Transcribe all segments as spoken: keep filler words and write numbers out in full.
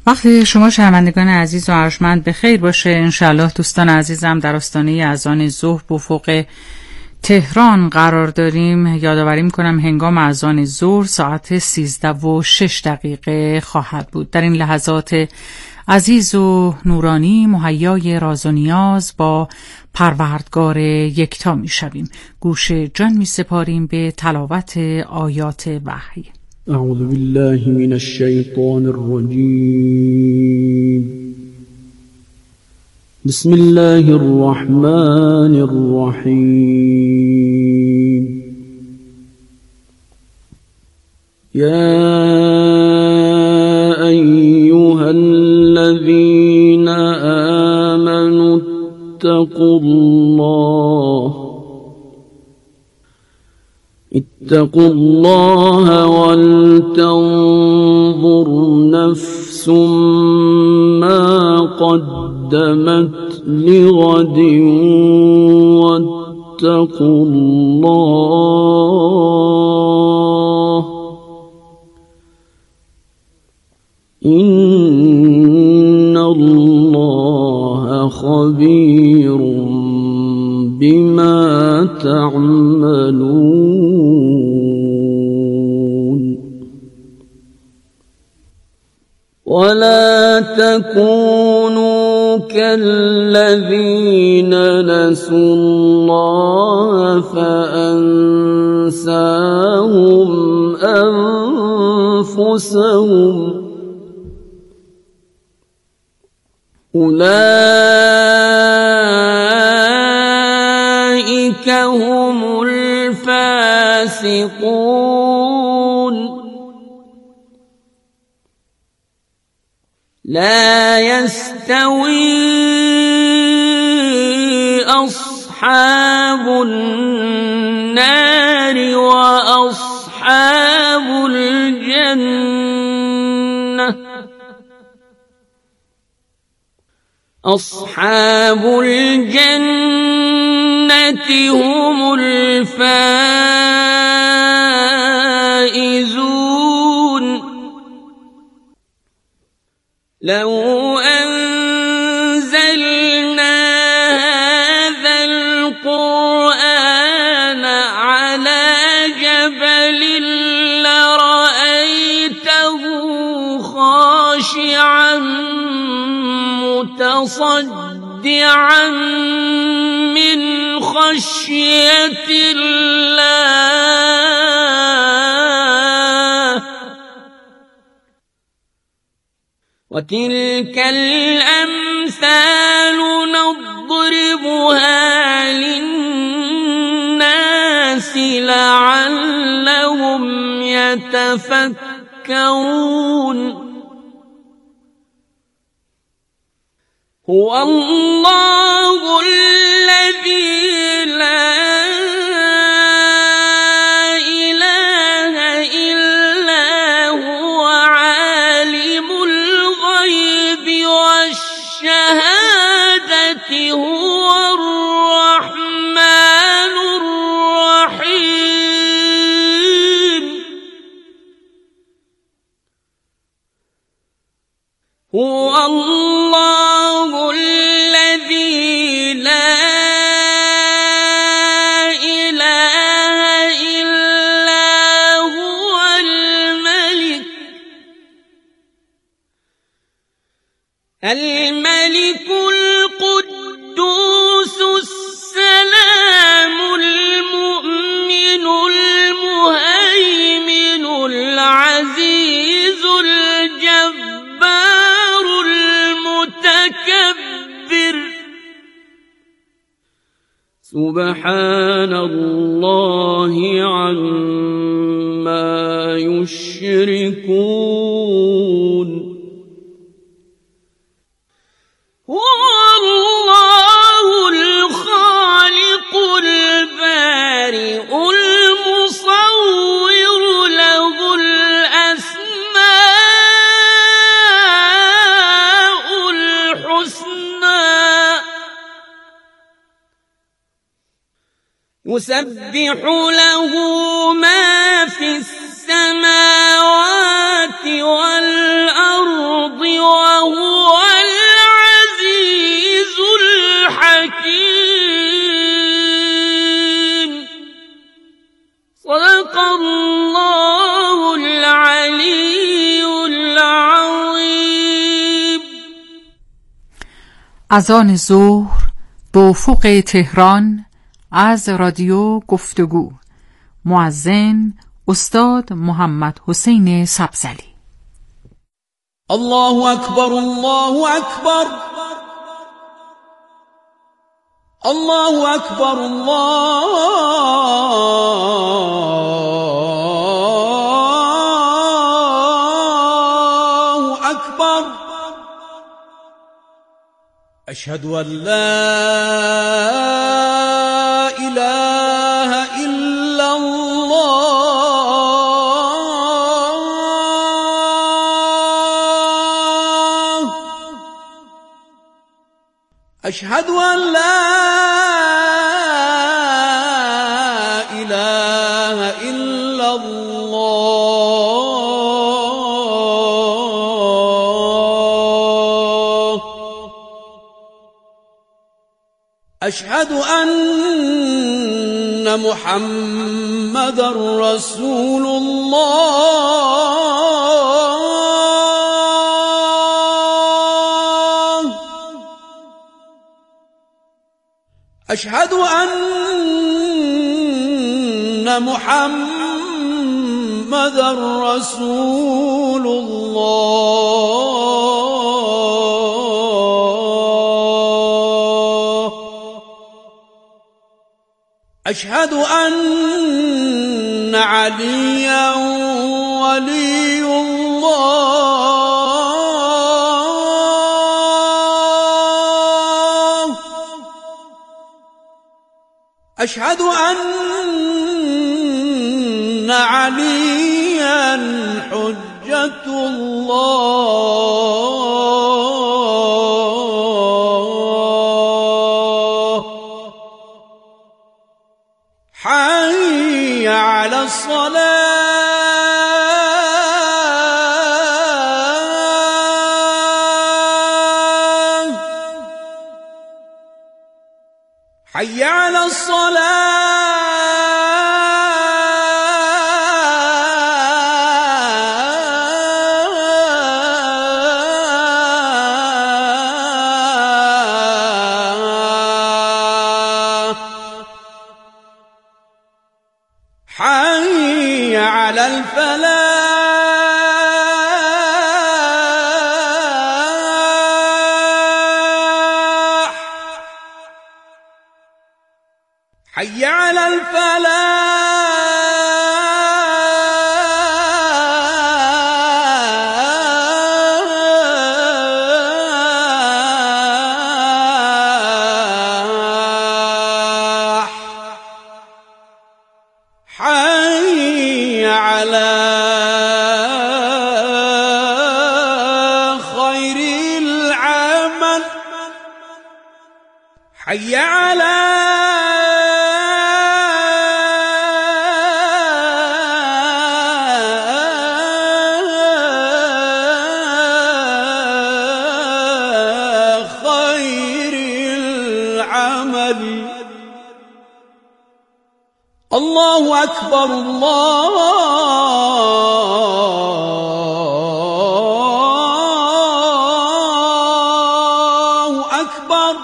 وقت شما شنوندگان عزیز و ارجمند به خیر باشه. انشالله دوستان عزیزم، در آستانه اذان ظهر بافق تهران قرار داریم. یادآوری میکنم هنگام اذان ظهر ساعت سیزده و شش دقیقه خواهد بود. در این لحظات عزیز و نورانی مهیای راز و نیاز با پروردگار یکتا میشویم. گوش جان میسپاریم به تلاوت آیات وحی. اعوذ بالله من الشیطان الرجیم. بسم الله الرحمن الرحیم. یا ایها الذین آمنوا اتقوا الله اتقوا الله ولتنظر نفس ما قدمت لغد واتقوا الله إن الله خبير بما تعملون. ولا تكونوا كالذين نسوا الله فأنساهم أنفسهم أولئك هم الفاسقون. لا يستوي أصحاب النار وأصحاب الجنة أصحاب الجنة هم الفائزون. لو أنزلنا هذا القرآن على جبل لرأيته خاشعا متصدعا من خشية الله. وتلك الأمثال نضربها للناس لعلهم يتفكرون. هو الله الذي لا إله إلا هو عالم الغيب والشهادة هو الرحمن الرحيم. هو الله الذي لا إله إلا هو الملك الملك القدوس السلام المؤمن المهيمن العزيز الجبار المتكبر. سبحان الله عما يشركون. هو الله الخالق البارئ المصور له الأسماء الحسنى يسبح له ما في السماوات والأرض اذان ظهر به افق تهران از رادیو گفتگو. مؤذن استاد محمد حسین سبزلی. الله اکبر، الله اکبر، الله اکبر، الله اکبر. اشهد ان لا اله الا الله. اشهد ان لا اله الا الله. اشهد ان محمد رسول الله. اشهد ان محمد رسول الله. اشهد ان عليا ولي الله. اشهد ان عليا حجة الله. حي على الصلاة، حي على الصلاة، حي على الفلاح، حي على الفلاح، حي على خير العمل، حي على خير العمل. الله أكبر، الله أكبر.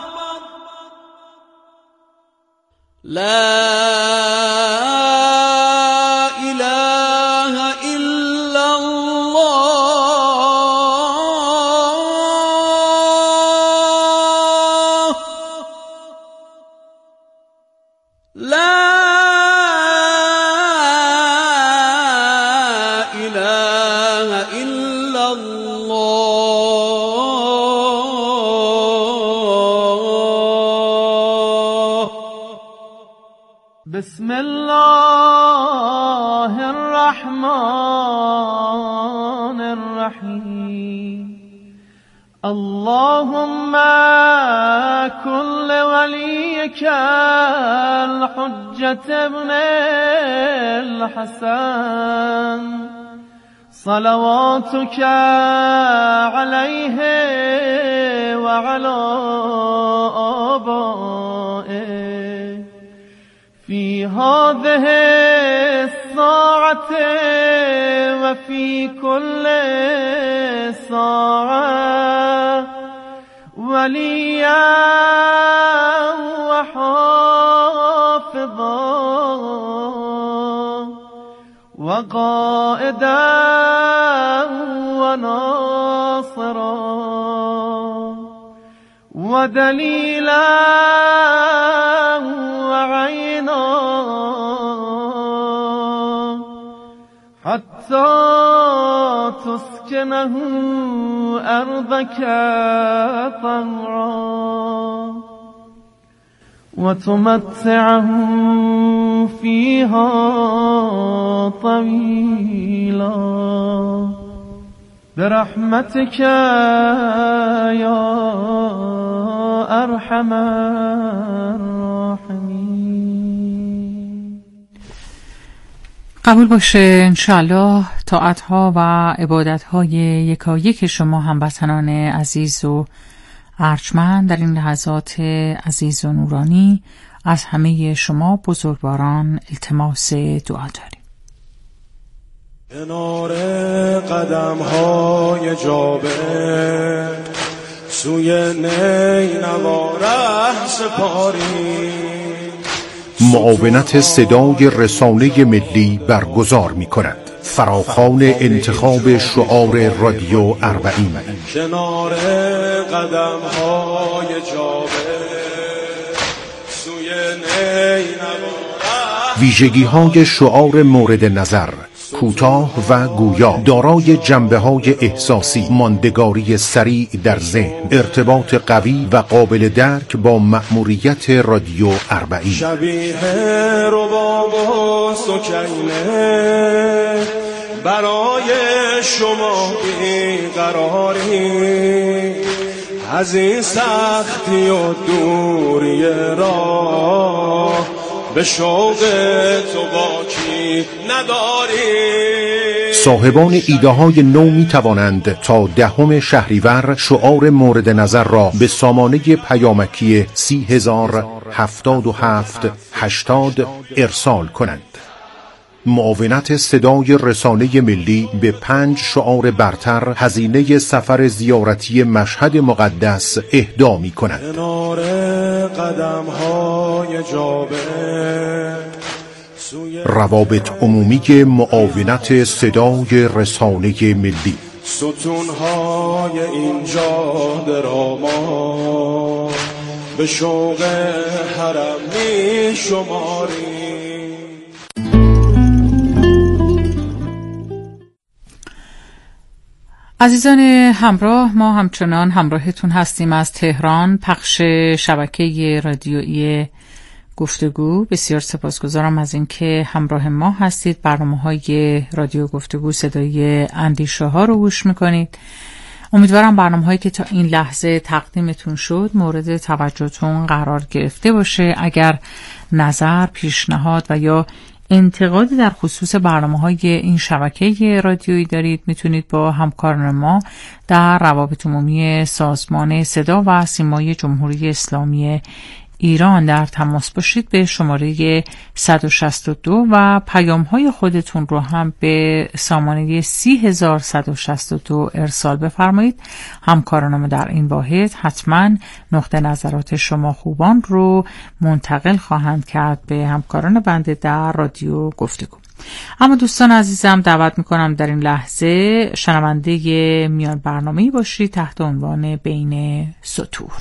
لا إله إلا الله. لا بسم الله الرحمن الرحيم. اللهم كن لوليك الحجة ابن الحسن صلواتك عليه وعلى آبائه في هذه الساعة وفي كل ساعة وليا وحافظا وقائدا وناصرا ودليلا وعينا حتى تسكنه أرضك طوعا وتمتعه فيها طويلا برحمتك يا أرحم الراحمين. قبول باشه انشاءالله طاعتها و عبادتهای یکایک شما هموطنان عزیز و ارجمند در این لحظات عزیز و نورانی از همه شما بزرگواران التماس دعا داریم. کنار قدم های جابه سوی نینوا ره سپاری معاونت صدای رسانه ملی برگزار می کند. فراخوان انتخاب شعار رادیو اربعین. کنار قدم های جابه سوی نینوا ویژگی های شعار مورد نظر: کوتاه و گویا، دارای جنبه های احساسی، ماندگاری سریع در ذهن، ارتباط قوی و قابل درک با مأموریت رادیو اربعین. شبیه رباب و سکینه برای شما بیقراری از این سختی و دوری راه به شوق تو باکی نداری. صاحبان ایده های نو می توانند تا دهم شهریور شعار مورد نظر را به سامانه پیامکی سی هزار هفتاد و هفت هشتاد ارسال کنند. معاونت صدای رسانه ملی به پنج شعار برتر هزینه سفر زیارتی مشهد مقدس اهدا می کند. کنار قدم های جابه روابط عمومی معاونت صدای رسانه ملی. ستونهای اینجا دراما به شوق حرم می شماری. عزیزان همراه، ما همچنان همراهتون هستیم از تهران، پخش شبکه رادیویی گفتگو. بسیار سپاسگزارم از اینکه همراه ما هستید. برنامه‌های رادیو گفتگو صدای اندیشه ها رو گوش میکنید. امیدوارم برنامه‌هایی که تا این لحظه تقدیمتون شد مورد توجهتون قرار گرفته باشه. اگر نظر، پیشنهاد و یا انتقادی در خصوص برنامه‌های این شبکه رادیویی دارید، میتونید با همکاران ما در روابط عمومی سازمان صدا و سیمای جمهوری اسلامی ایران در تماس باشید. به شماره صد و شصت و دو و پیام‌های خودتون رو هم به سامانه سی هزار صد و شصت و دو ارسال بفرمایید. همکاران ما در این واحد حتما نقطه نظرات شما خوبان رو منتقل خواهند کرد به همکاران بنده در رادیو گفتگو. اما دوستان عزیزم، دعوت میکنم در این لحظه شنونده میان برنامه‌ای باشید تحت عنوان بین سطور.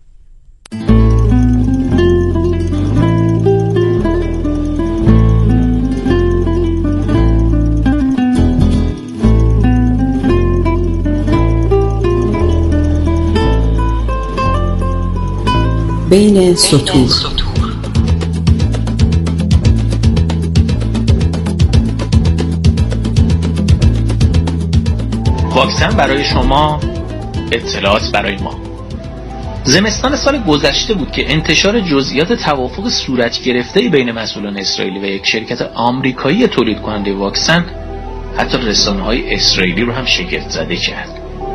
بین سطور. واکسن برای شما، اطلاعات برای ما. زمستان سال گذشته بود که انتشار جزئیات توافق صورت گرفته بین مسئولان اسرائیلی و یک شرکت آمریکایی تولید کننده واکسن حتی رسانه‌های اسرائیلی رو هم شگفت زده کرد.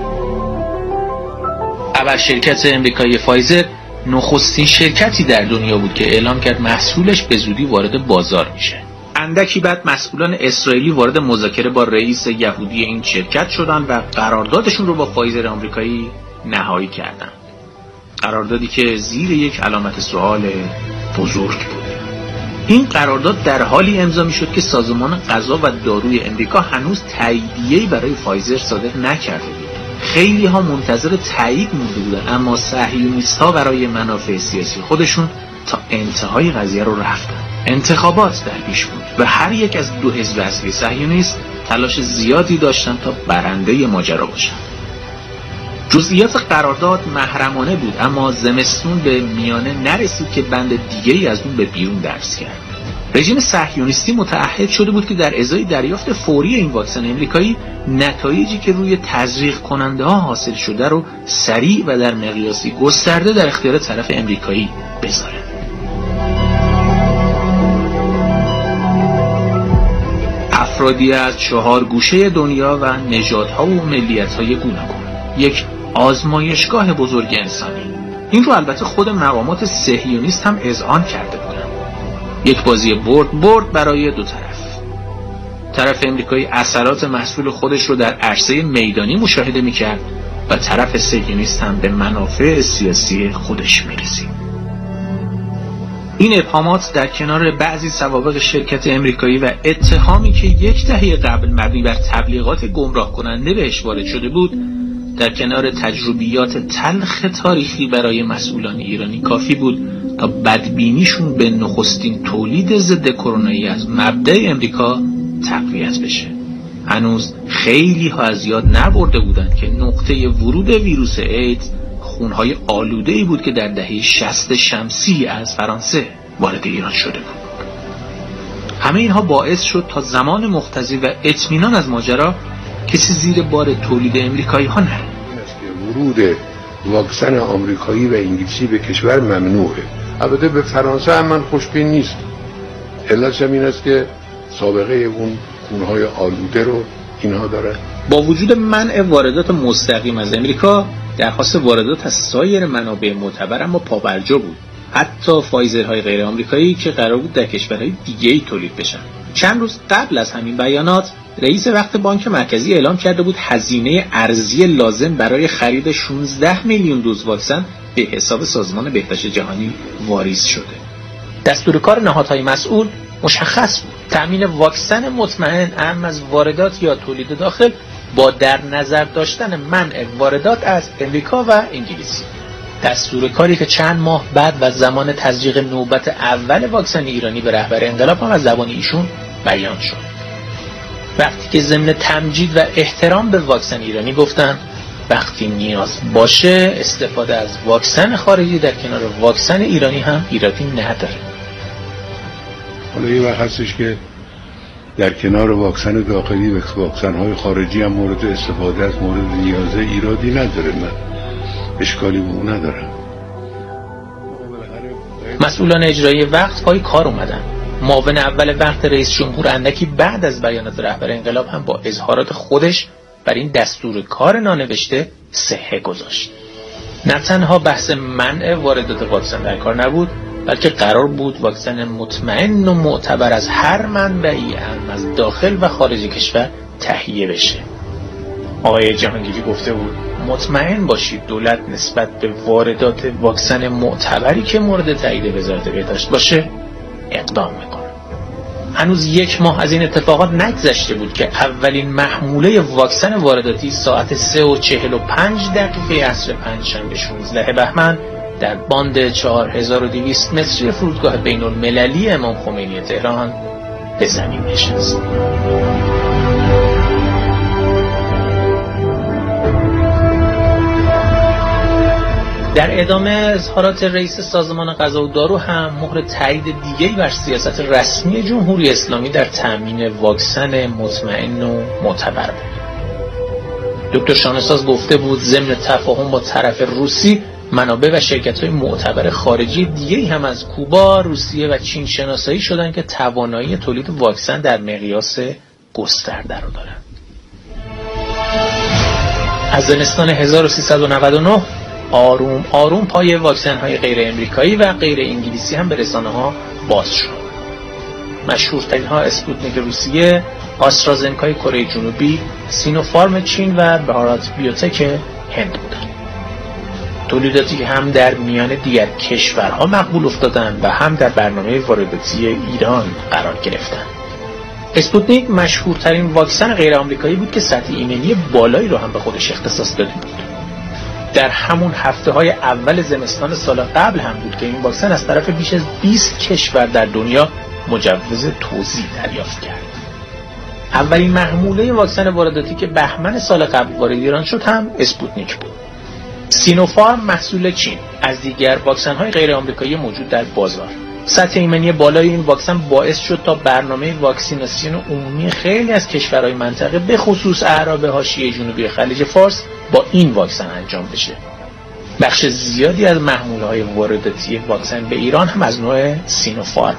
اول شرکت امریکایی فایزر نخستین شرکتی در دنیا بود که اعلام کرد محصولش به زودی وارد بازار میشه. اندکی بعد مسئولان اسرائیلی وارد مذاکره با رئیس یهودی این شرکت شدند و قراردادشون رو با فایزر آمریکایی نهایی کردند. قراردادی که زیر یک علامت سوال بزرگ بود. این قرارداد در حالی امضا میشد که سازمان غذا و داروی امریکا هنوز تاییدیه‌ای برای فایزر صادر نکرده بود. خیلی ها منتظر تایید مونده بودن، اما صهیونیست ها برای منافع سیاسی خودشون تا انتهای قضیه رو رفتن. انتخابات در پیش بود و هر یک از دو حزب اصلی صهیونیست تلاش زیادی داشتن تا برنده ماجرا باشن. جزئیات قرارداد محرمانه بود، اما زمستون به میانه نرسید که بند دیگه‌ای از اون به بیرون درس کرد. رژیم صهیونیستی متعهد شده بود که در ازای دریافت فوری این واکسن امریکایی نتایجی که روی تزریق کننده ها حاصل شده رو سریع و در مقیاسی گسترده در اختیار طرف امریکایی بذاره. افرادی از چهار گوشه دنیا و نژادها و ملیت‌های گوناگون، یک آزمایشگاه بزرگ انسانی. این رو البته خود مقامات صهیونیست هم اذعان کرده بودن. یک بازی برد برد برای دو طرف. طرف امریکایی اثرات محصول خودش رو در عرصه میدانی مشاهده می‌کرد و طرف صهیونیست هم به منافع سیاسی خودش می‌رسید. این ابهامات در کنار بعضی سوابق شرکت امریکایی و اتهامی که یک دهه قبل مبنی بر تبلیغات گمراه کننده بهش وارد شده بود، در کنار تجربیات تلخ تاریخی برای مسئولان ایرانی کافی بود تا بدبینیشون به نخستین تولید ضد کرونایی از مبدأ امریکا تقویت بشه. هنوز خیلی ها از یاد نبرده بودند که نقطه ورود ویروس ایدز خونهای آلوده‌ای بود که در دهه شصت شمسی از فرانسه وارد ایران شده بود. همه اینها باعث شد تا زمان مقتضی و اطمینان از ماجرا کسی زیر بار تولید امریکایی ها نره. ورود واکسن آمریکایی و انگلیسی به کشور ممنوعه. البته به فرانسه هم من خوشبین نیست. علتش این است که سابقه اون خونهای آلوده رو اینها دارن. با وجود منع واردات مستقیم از امریکا، درخواست واردات از سایر منابع معتبر اما پابرجا بود. حتی فایزرهای غیر آمریکایی که قرار بود در کشورهای دیگه‌ای تولید بشن. چند روز قبل از همین بیانات، رئیس وقت بانک مرکزی اعلام کرده بود هزینه ارزی لازم برای خرید شانزده میلیون دوز واکسن به حساب سازمان بهداشت جهانی واریز شده. دستور کار نهادهای مسئول مشخص بود: تامین واکسن مطمئن اهم از واردات یا تولید داخل با در نظر داشتن منع واردات از امریکا و انگلیس. دستور کاری که چند ماه بعد و زمان تزریق نوبت اول واکسن ایرانی به رهبر انقلاب هم از زبان ایشون بیان شد. وقتی که ضمن تمجید و احترام به واکسن ایرانی گفتن وقتی نیاز باشه استفاده از واکسن خارجی در کنار واکسن ایرانی هم ایرادی نداره. حالا یه وقت هستش که در کنار واکسن داخلی و واکسن‌های خارجی هم مورد استفاده از مورد نیازه ایرادی نداره. من اشکالی به اون ندارم. مسئولان اجرایی وقت پای کار اومدن. معاون اول وقت رئیس جمهور اندکی بعد از بیانات رهبر انقلاب هم با اظهارات خودش بر این دستور کار نانوشته صحه گذاشت. نه تنها بحث منع واردات واکسن در کار نبود، بلکه قرار بود واکسن مطمئن و معتبر از هر منبعی اهم از داخل و خارج کشور تهیه بشه. آقای جهانگیری گفته بود مطمئن باشید دولت نسبت به واردات واکسن معتبری که مورد تایید وزارت بهداشت باشه اقدام میکنه. هنوز یک ماه از این اتفاقات نگذشته بود که اولین محموله واکسن وارداتی ساعت سه و چهل و پنج دقیقه عصر پنجشنبه شانزده بهمن در باند چهار هزار و دویست متری فرودگاه بین المللی امام خمینی تهران به زمین نشست. در ادامه اظهارات رئیس سازمان غذا و دارو هم مهر تایید دیگری بر سیاست رسمی جمهوری اسلامی در تامین واکسن مطمئن و معتبر بود. دکتر شانه‌ساز گفته بود ضمن تفاهم با طرف روسی منابع و شرکت‌های معتبر خارجی دیگری هم از کوبا، روسیه و چین شناسایی شدند که توانایی تولید واکسن در مقیاس گسترده رو دارند. از زمستان هزار و سیصد و نود و نه آروم آروم پای واکسن های غیر امریکایی و غیر انگلیسی هم به رسانه ها باز شد. مشهورترین ها اسپوتنیک روسیه، آسترازنکای کره جنوبی، سینوفارم چین و بهارات بیوتک هند بودند. تولیداتی که هم در میان دیگر کشورها مقبول افتادند و هم در برنامه وارداتی ایران قرار گرفتند. اسپوتنیک مشهورترین واکسن غیر آمریکایی بود که سطح ایمنی بالایی رو هم به خودش اختصاص داده بود. در همون هفته‌های اول زمستان سال قبل هم بود که این واکسن از طرف بیش از بیست کشور در دنیا مجوز توزیع دریافت کرد. اولین محموله واکسن وارداتی که بهمن سال قبل وارد ایران شد هم اسپوتنیک بود. سینوفارم محصول چین از دیگر واکسن‌های غیر آمریکایی موجود در بازار. سطح ایمنی بالای این واکسن باعث شد تا برنامه واکسیناسیون عمومی خیلی از کشورهای منطقه به خصوص اعراب حاشیه جنوبی خلیج فارس با این واکسن انجام بشه. بخش زیادی از محموله‌های وارداتی واکسن به ایران هم از نوع سینوفارم.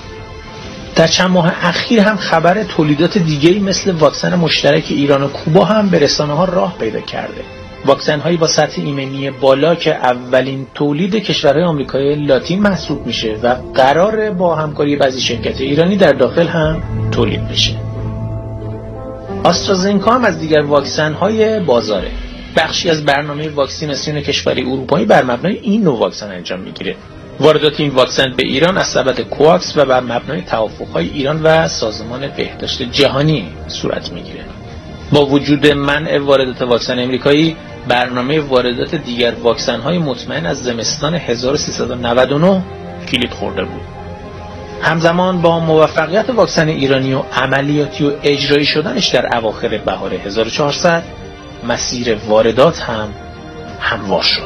در چند ماه اخیر هم خبر تولیدات دیگه‌ای مثل واکسن مشترک ایران و کوبا هم به رسانه‌ها راه پیدا کرده. واکسن‌هایی با سطح ایمنی بالا که اولین تولید کشورهای آمریکای لاتین محسوب میشه و قراره با همکاری بعضی شرکت ایرانی در داخل هم تولید بشه. آسترازنکا هم از دیگر واکسن‌های بازاره. بخشی از برنامه واکسیناسیون کشورهای اروپایی بر مبنای این نوع واکسن انجام میگیره. واردات این واکسن به ایران از سبد کوواکس و بر مبنای توافق‌های ایران و سازمان بهداشت جهانی صورت میگیره. با وجود منع واردات واکسن امریکایی، برنامه واردات دیگر واکسن‌های مطمئن از زمستان هزار و سیصد و نود و نه کلید خورده بود. همزمان با موفقیت واکسن ایرانی و عملیاتی و اجرایی شدنش در اواخر بهار هزار و چهارصد، مسیر واردات هم هموار شد.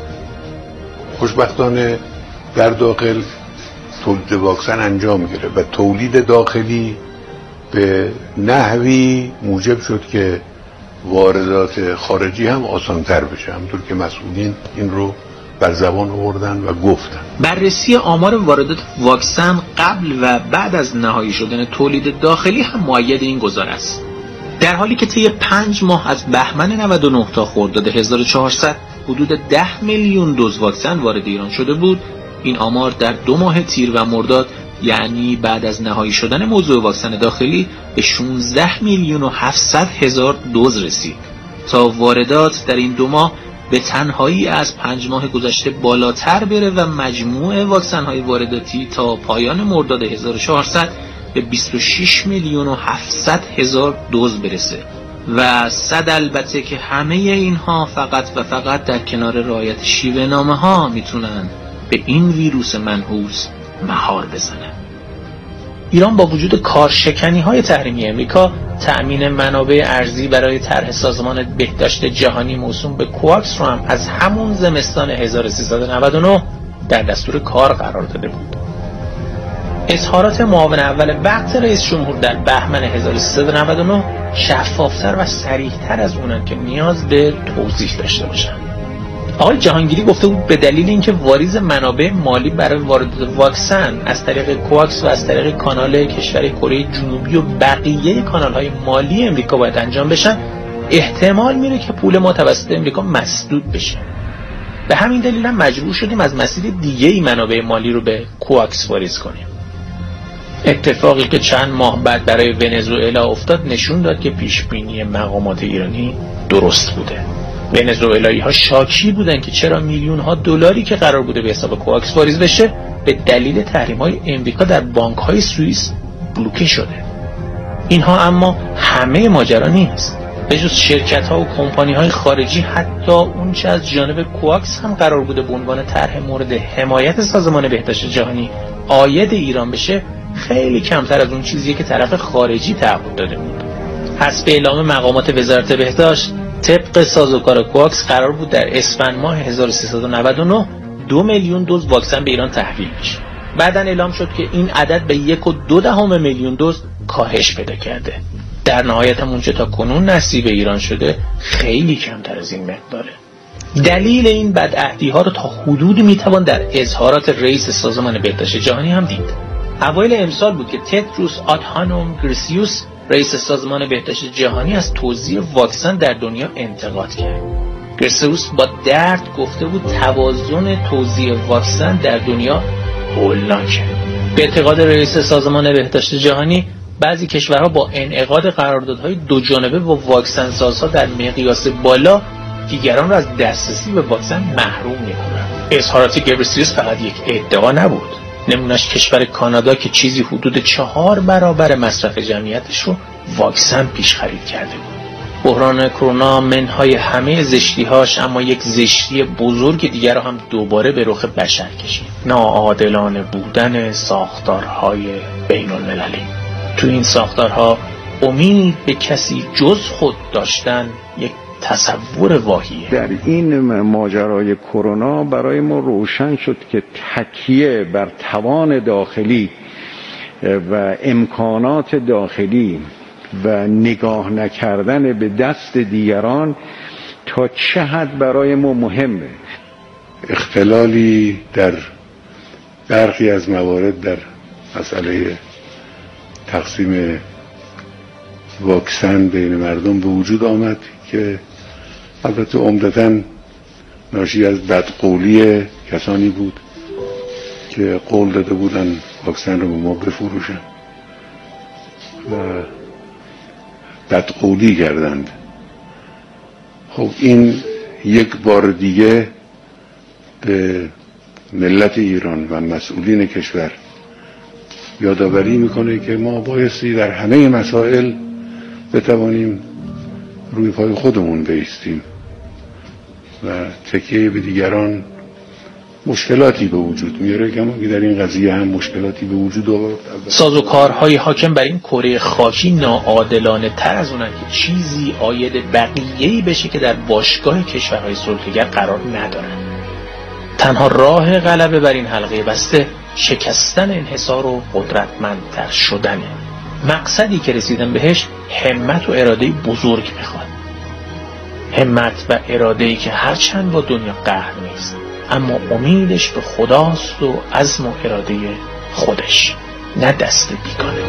خوشبختانه در داخل تولید واکسن انجام گرفت و تولید داخلی به نحوی موجب شد که واردات خارجی هم آسان‌تر بشه، همونطور که مسئولین این رو بر زبان آوردن و گفتن. بررسی آمار واردات واکسن قبل و بعد از نهایی شدن تولید داخلی هم مؤید این گزاره است. در حالی که طی پنج ماه از بهمن نود و نه تا خرداد هزار و چهارصد حدود ده میلیون دوز واکسن وارد ایران شده بود، این آمار در دو ماه تیر و مرداد، یعنی بعد از نهایی شدن موضوع واکسن داخلی، به شانزده میلیون و هفتصد هزار دوز رسید تا واردات در این دو ماه به تنهایی از پنج ماه گذشته بالاتر بره و مجموع واکسن‌های وارداتی تا پایان مرداد هزار و چهارصد به بیست و شش میلیون و هفتصد هزار دوز برسه و صد البته که همه اینها فقط و فقط در کنار رعایت شیوه نامه ها میتونن به این ویروس منحوس مهار بزنن. ایران با وجود کارشکنی های تحریمی امریکا، تأمین منابع ارزی برای طرح سازمان بهداشت جهانی موسوم به کوواکس رو هم از همون زمستان هزار و سیصد و نود و نه در دستور کار قرار داده بود. اظهارات معاون اول وقت رئیس جمهور در بهمن هزار و سیصد و نود و نه شفافتر و صریح‌تر از اونن که نیاز به توضیح داشته باشن. آقای جهانگیری گفته بود به دلیل اینکه واریز منابع مالی برای واردات واکسن از طریق کوواکس و از طریق کانال کشور کره جنوبی و بقیه کانال‌های مالی امریکا باید انجام بشن، احتمال میره که پول ما توسط امریکا مسدود بشه. به همین دلیل هم مجبور شدیم از مسیر دیگه‌ای منابع مالی رو به کوواکس واریز کنیم. اتفاقی که چند ماه بعد برای ونزوئلا افتاد نشون داد که پیشبینی مقامات ایرانی درست بوده. ونزوئلایی ها شاکی بودن که چرا میلیون ها دلاری که قرار بوده به حساب کوواکس واریز بشه به دلیل تحریم های امریکا در بانک های سوئیس بلوکه شده. اینها اما همه ماجرا نیست. به جز شرکت ها و کمپانی های خارجی، حتی اون چه از جانب کوواکس هم قرار بوده به عنوان طرح مورد حمایت سازمان بهداشت جهانی عاید ایران بشه، خیلی کمتر از اون چیزیه که طرف خارجی تعهد داده بود. حسب اعلام مقامات وزارت بهداشت، طبق سازوکار کوواکس قرار بود در اسفند ماه هزار و سیصد و نود و نه دو میلیون دوز واکسن به ایران تحویل بشه. بعداً اعلام شد که این عدد به یک و دو دهم میلیون دوز کاهش پیدا کرده. در نهایت همون چه تا کنون نصیب ایران شده خیلی کمتر از این مقداره. دلیل این بدعهدی ها رو تا حدودی میتوان در اظهارات رئیس سازمان بهداشت جهانی هم دید. اوایل امسال بود که تدروس آدهانوم گبریسیوس، رئیس سازمان بهداشت جهانی، از توزیع واکسن در دنیا انتقاد کرد. گبریسیوس با درد گفته بود توازن توزیع واکسن در دنیا هولناکه. به اعتقاد رئیس سازمان بهداشت جهانی، بعضی کشورها با انعقاد قراردادهای دو جانبه با واکسن سازها در مقیاس بالا دیگران را از دسترسی به واکسن محروم می‌کنند. اظهارات گبرسیوس فقط یک ادعا نبود. نمونهش کشور کانادا که چیزی حدود چهار برابر مصرف جمعیتش رو واکسن پیش خرید کرده بود. بحران کرونا منهای همه زشتی‌هاش اما یک زشتی بزرگ دیگر رو هم دوباره به رخ بشر کشید. ناعادلانه بودن ساختارهای بین‌المللی. تو این ساختارها امید به کسی جز خود داشتن یک تصور واهیه. در این ماجرای کرونا برای ما روشن شد که تکیه بر توان داخلی و امکانات داخلی و نگاه نکردن به دست دیگران تا چه حد برای ما مهمه. اختلالی در برخی از موارد در مسئله تقسیم واکسن بین مردم به وجود آمد که البته عمدتاً ناشی از بدقولی کسانی بود که قول داده بودن واکسن رو به ما بفروشن و بدقولی کردند. خب این یک بار دیگه به ملت ایران و مسئولین کشور یادآوری میکنه که ما بایستی در همه مسائل بتوانیم روی پای خودمون بایستیم و تکیه به دیگران مشکلاتی به وجود میاره که ما در این قضیه هم مشکلاتی به وجود آورد. سازوکارهای حاکم بر این کره خاکی ناعادلانه تر از اونن که چیزی عاید بقیه‌ای بشه که در باشگاه کشورهای صلحگر قرار ندارن. تنها راه غلبه بر این حلقه بسته شکستن انحصار و قدرتمندتر شدنه. مقصدی که رسیدن بهش همت و اراده بزرگ میخواد. همت و اراده‌ای که هرچند با دنیا قهر نیست اما امیدش به خداست و عزم و اراده خودش، نه دست بیگانه.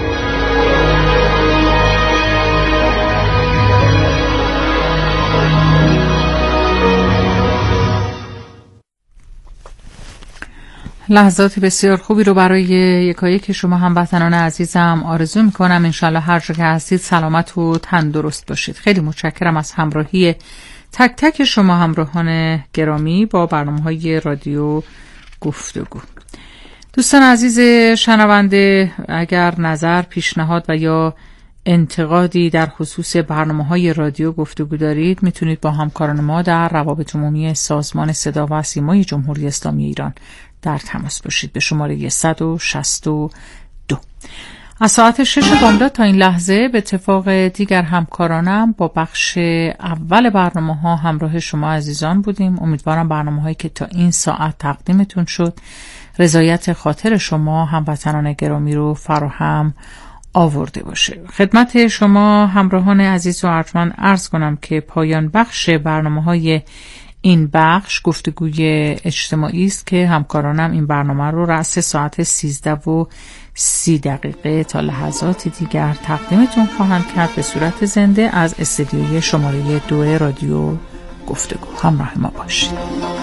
لحظات بسیار خوبی رو برای یکایک شما هموطنان عزیزم آرزو میکنم. انشالله هر جا که هستید سلامت و تندرست باشید. خیلی متشکرم از همراهی تک تک شما همراهان گرامی با برنامه‌های رادیو گفتگو. دوستان عزیز شنونده، اگر نظر، پیشنهاد و یا انتقادی در خصوص برنامه‌های رادیو گفتگو دارید میتونید با همکاران ما در روابط عمومی سازمان صدا و سیمای جمهوری اسلامی ایران در تماس باشید به شماره صد و شصت و دو. از ساعت شش بامداد تا این لحظه به اتفاق دیگر همکارانم با بخش اول برنامه ها همراه شما عزیزان بودیم. امیدوارم برنامه هایی که تا این ساعت تقدیمتون شد رضایت خاطر شما هموطنان گرامی رو فراهم آورده باشه. خدمت شما همراهان عزیز و ارجمند عرض کنم که پایان بخش برنامه های این بخش گفتگوی اجتماعی است که همکارانم این برنامه رو رأس ساعت سیزده و سی دقیقه تا لحظات دیگر تقدیمتون خواهند کرد به صورت زنده از استدیوی شماره دو رادیو گفتگو. همراه ما باشید.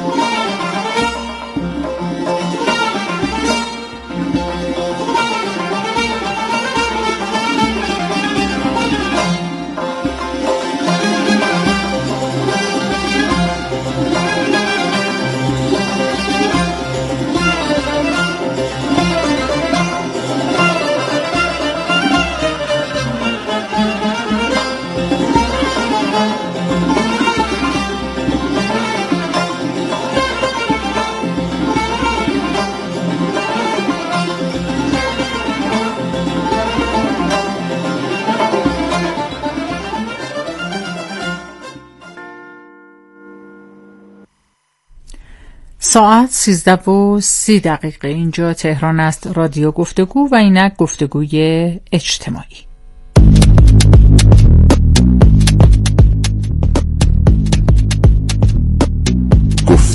ساعت سیزده و سی دقیقه. اینجا تهران است، رادیو گفتگو و اینک گفتگوی اجتماعی.